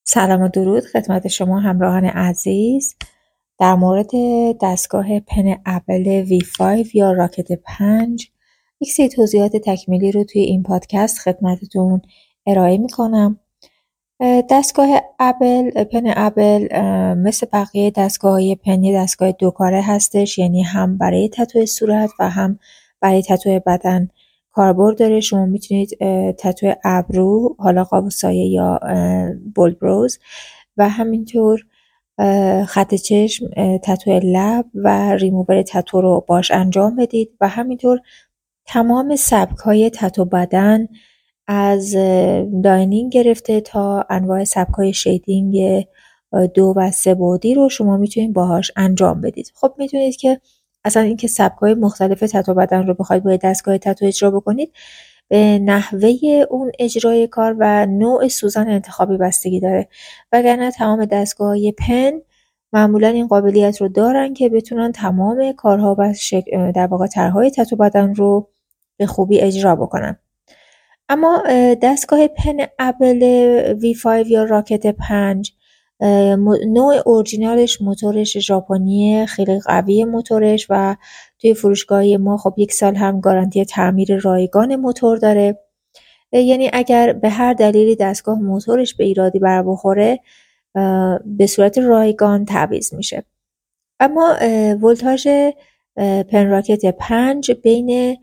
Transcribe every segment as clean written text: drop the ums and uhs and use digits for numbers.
سلام و درود خدمت شما همراهان عزیز. در مورد دستگاه پن اپل V5 یا راکت 5 یک سری توضیحات تکمیلی رو توی این پادکست خدمتتون ارائه میکنم. دستگاه پن اپل مثل بقیه دستگاه‌های پن یه دستگاه دوکاره هستش، یعنی هم برای تتو صورت و هم برای تتو بدن کاربرد داره. شما میتونید تتو ابرو، حالا قاب سایه یا بولبروز، و همینطور خط چشم، تتو لب و ریموور تتو رو باش انجام بدید و همینطور تمام سبک‌های تتو بدن از لاینینگ گرفته تا انواع سبک‌های شیدینگ 2 و 3 بعدی رو شما میتونید باهاش انجام بدید. خب میتونید که اصلا اینکه سبک‌های مختلف تتو بدن رو بخواید با دستگاه تتو اجرا بکنید به نحوه اون اجرای کار و نوع سوزن انتخابی بستگی داره، وگرنه تمام دستگاه‌های پن معمولا این قابلیت رو دارن که بتونن تمام کارها و در واقع طرح‌های تتو بدن رو به خوبی اجرا بکنن. اما دستگاه پن اپل V5 یا راکت 5 نوع اورجینالش موتورش ژاپنی، خیلی قوی موتورش و توی فروشگاه ما خب 1 سال هم گارانتی تعمیر رایگان موتور داره. یعنی اگر به هر دلیلی دستگاه موتورش به ایرادی بر بخوره به صورت رایگان تعویض میشه. اما ولتاژ پن راکت 5 بین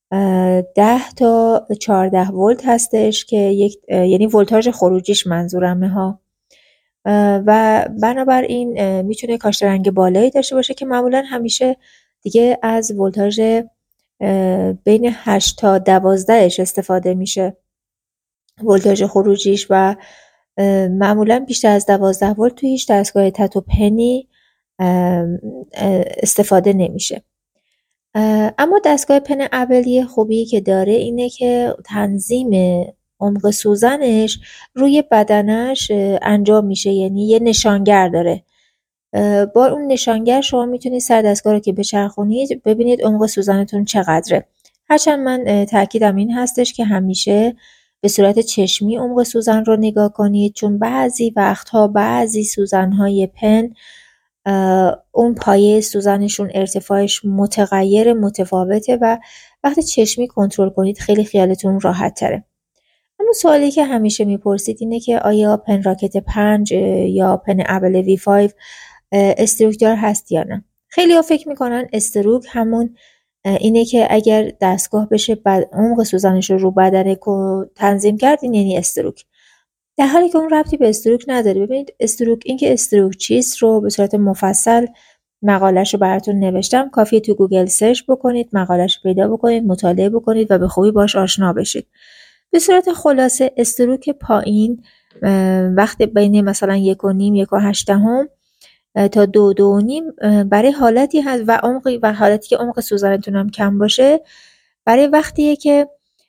10 تا 14 ولت هستش که یعنی ولتاژ خروجیش منظورمه ها، و بنابراین میتونه کاشت رنگ بالایی داشته باشه که معمولا همیشه دیگه از ولتاژ بین 8 تا 12 استفاده میشه ولتاژ خروجیش، و معمولا بیشتر از 12 ولت توی هیچ دستگاه تتو پنی استفاده نمیشه. اما دستگاه پن اپل خوبی که داره اینه که تنظیم عمق سوزنش روی بدنش انجام میشه، یعنی یه نشانگر داره. با اون نشانگر شما میتونید سر دستگاه رو که بچرخونید ببینید عمق سوزنتون چقدره. هرچند من تاکیدم این هستش که همیشه به صورت چشمی عمق سوزن رو نگاه کنید، چون بعضی وقتها بعضی سوزن‌های پن اون پایه سوزنشون ارتفاعش متغیر متفاوته و وقتی چشمی کنترل کنید خیلی خیالتون راحت تره. اما سوالی که همیشه میپرسید اینه که آیا پن راکت 5 یا پن اپل V5 استروک دار هست یا نه. خیلی ها فکر میکنن استروک همون اینه که اگر دستگاه بشه عمق سوزنش رو بدن تنظیم کرد این یعنی استروک، در حالی که اون ربطی به استروک نداره. ببینید استروک، این که استروک چیست رو به صورت مفصل مقالش رو براتون نوشتم، کافیه تو گوگل سرچ بکنید، مقالش رو پیدا بکنید، مطالعه بکنید و به خوبی باش آشنا بشید. به صورت خلاصه استروک پایین وقتی بین مثلا 1.5 1.8 تا 2.5 برای حالتی هست و حالتی که عمق سوزنتون هم کم باشه برای وقتیه که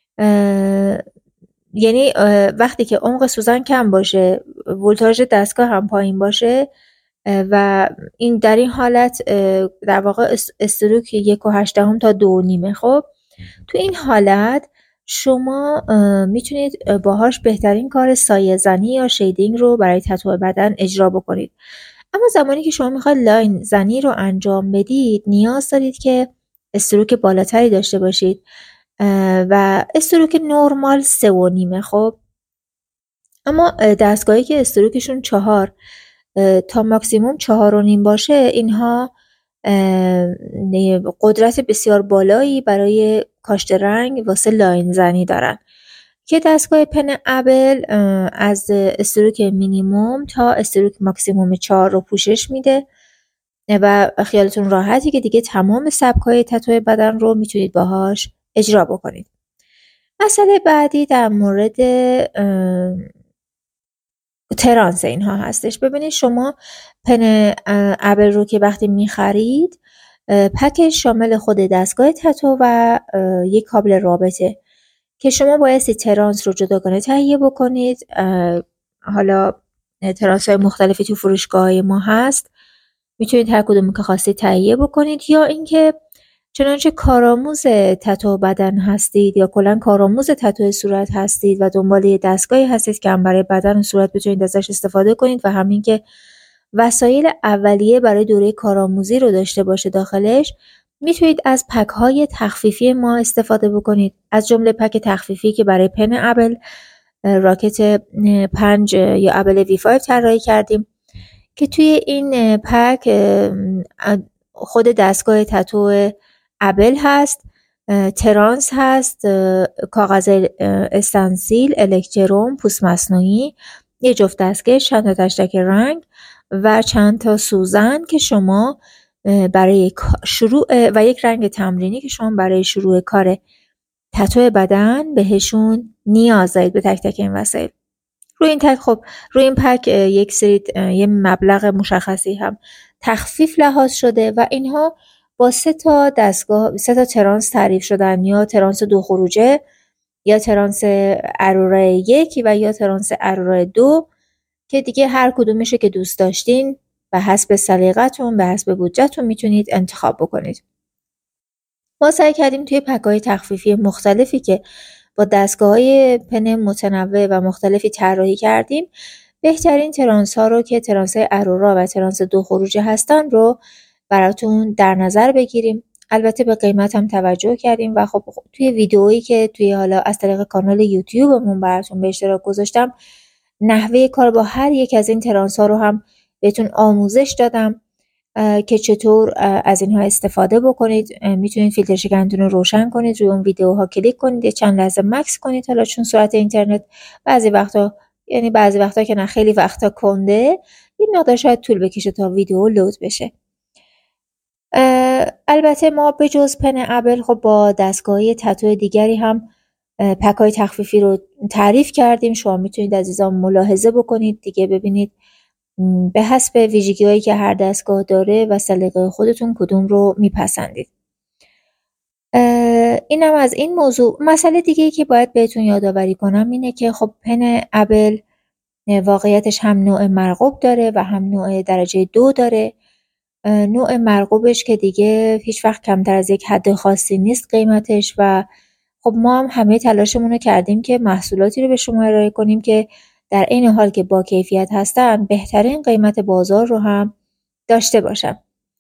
یعنی وقتی که عمق سوزن کم باشه، ولتاژ دستگاه هم پایین باشه و این در این حالت در واقع استروک 1.8 تا 2.5. خب تو این حالت شما میتونید باهاش بهترین کار سایه زنی یا شیدینگ رو برای تتو بدن اجرا بکنید. اما زمانی که شما میخواید لاین زنی رو انجام بدید نیاز دارید که استروک بالاتری داشته باشید و استروک نورمال 3.5. خب اما دستگاهی که استروکشون 4 تا ماکسیموم 4.5 باشه اینها قدرت بسیار بالایی برای کاشت رنگ واسه لاین زنی دارن که دستگاه پن اپل از استروک مینیموم تا استروک ماکسیموم 4 رو پوشش میده و خیالتون راحتی که دیگه تمام سبک‌های تتو بدن رو میتونید باهاش اجرا بکنید. مسئله بعدی در مورد ترانس اینها هستش. ببینید شما پن اپل رو که وقتی میخرید پکش شامل خود دستگاه تتو و یک کابل رابطه که شما بایستی ترانس رو جداگانه تهیه بکنید. حالا ترانس های مختلفی تو فروشگاه ما هست، میتونید هر کدومی که خواستید تهیه بکنید، یا اینکه چنانچه کارآموز تتو بدن هستید یا کلا کارآموز تتو صورت هستید و دنبال یه دستگاهی هستید که هم برای بدن و صورت بتونید ازش استفاده کنید و همین که وسایل اولیه برای دوره کارآموزی رو داشته باشه داخلش، میتونید از پک های تخفیفی ما استفاده بکنید، از جمله پک تخفیفی که برای پن ابل راکت 5 یا ابل V5 طراحی کردیم که توی این پک خود دستگاه تتو ابل هست، ترانس هست، کاغذ استنسیل، الکترون، پوست مصنوعی، یه جفت دستگاه، چند تا تشتک رنگ و چند تا سوزن که شما برای شروع و یک رنگ تمرینی که شما برای شروع کار تتو بدن بهشون نیاز دارید به تک تک این وسایل. روی این پک یک سری یه مبلغ مشخصی هم تخفیف لحاظ شده و اینها با 3 تا ترانس تعریف شدن، یا ترانس 2 خروجه، یا ترانس ارورای 1 و یا ترانس ارورای 2 که دیگه هر کدومشه که دوست داشتین به حسب سلیقتون، به حسب بودجه‌تون میتونید انتخاب بکنید. ما سعی کردیم توی پک‌های تخفیفی مختلفی که با دستگاه‌های پن متنوع و مختلفی طراحی کردیم بهترین ترانس ها رو که ترانس ارورا و ترانس 2 خروجه هستن رو براتون در نظر بگیریم. البته به قیمت هم توجه کردیم و خب توی ویدئویی که توی حالا از طریق کانال یوتیوبمون براتون به اشتراک گذاشتم نحوه کار با هر یک از این ترانس ها رو هم بهتون آموزش دادم که چطور از اینها استفاده بکنید. میتونید فیلتر شکنتون رو روشن کنید، روی اون ویدیوها کلیک کنید، چند لحظه مکس کنید، حالا چون سرعت اینترنت بعضی وقتا که نه خیلی وقتا کنده، این مقدار شاید طول بکشه تا ویدیو لود بشه. البته ما به جز پن ابل خب با دستگاهی تتو دیگری هم پک‌های تخفیفی رو تعریف کردیم. شما میتونید عزیزان ملاحظه بکنید دیگه، ببینید به حسب ویژگی‌هایی که هر دستگاه داره و سلیقه خودتون کدوم رو میپسندید. اینم از این موضوع. مسئله دیگه‌ای که باید بهتون یادآوری کنم اینه که خب پن ابل واقعیتش هم نوع مرغوب داره و هم نوع درجه 2 داره. نوع مرغوبش که دیگه هیچ وقت کمتر از یک حد خاصی نیست قیمتش و خب ما هم همه تلاشمون رو کردیم که محصولاتی رو به شما ارائه کنیم که در عین حال که با کیفیت هستن بهترین قیمت بازار رو هم داشته باشن.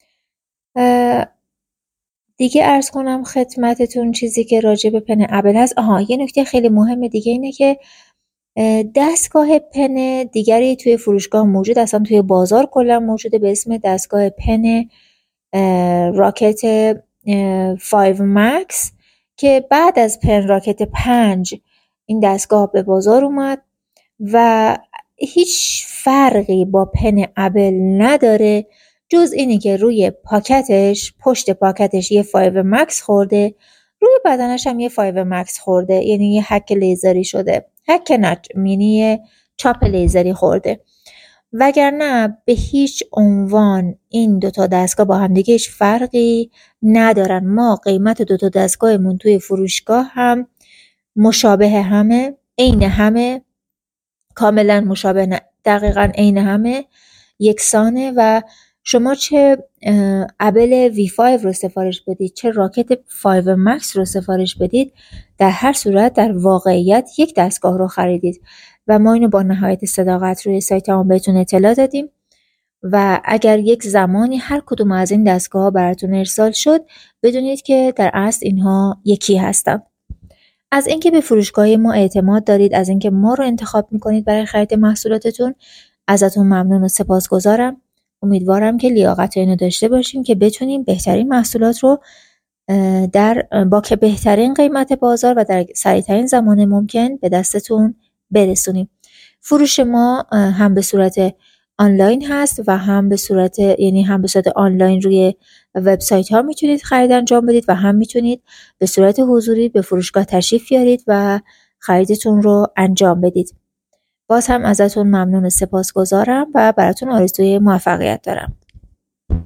دیگه عرض کنم خدمتتون چیزی که راجع به پن ابل هست. یه نکته خیلی مهم دیگه اینه که دستگاه پن دیگری توی فروشگاه موجود، اصلا توی بازار کلا موجوده به اسم دستگاه پن راکت 5 مکس که بعد از پن راکت 5 این دستگاه به بازار اومد و هیچ فرقی با پن ابل نداره جز اینی که روی پاکتش، پشت پاکتش یه 5 مکس خورده، روی بدنش هم یه 5 مکس خورده، یعنی یه هک لیزری شده. هک یعنی یه چاپ لیزری خورده، وگرنه به هیچ عنوان این دوتا دستگاه با هم دیگه هیچ فرقی ندارن. ما قیمت دوتا دستگاهمون توی فروشگاه هم مشابه همه، عین همه، کاملا مشابه، دقیقا عین همه، یکسانه و شما چه ابل V5 رو سفارش بدید چه راکت 5 مکس رو سفارش بدید، در هر صورت در واقعیت یک دستگاه رو خریدید و ما اینو با نهایت صداقت روی سایتمون بهتون اطلاع دادیم و اگر یک زمانی هر کدوم از این دستگاه ها براتون ارسال شد بدونید که در اصل اینها یکی هستن. از اینکه به فروشگاه ما اعتماد دارید، از اینکه ما رو انتخاب میکنید برای خرید محصولاتتون، ازتون ممنون و سپاسگزارم. امیدوارم که لیاقت اینو داشته باشیم که بتونیم بهترین محصولات رو با که بهترین قیمت بازار و در سریعترین زمان ممکن به دستتون برسونیم. فروش ما هم به صورت آنلاین هست و هم به صورت آنلاین روی وبسایت ها میتونید خرید انجام بدید و هم میتونید به صورت حضوری به فروشگاه تشریف بیارید و خریدتون رو انجام بدید. باز هم ازتون ممنون و سپاسگزارم و براتون آرزوی موفقیت دارم.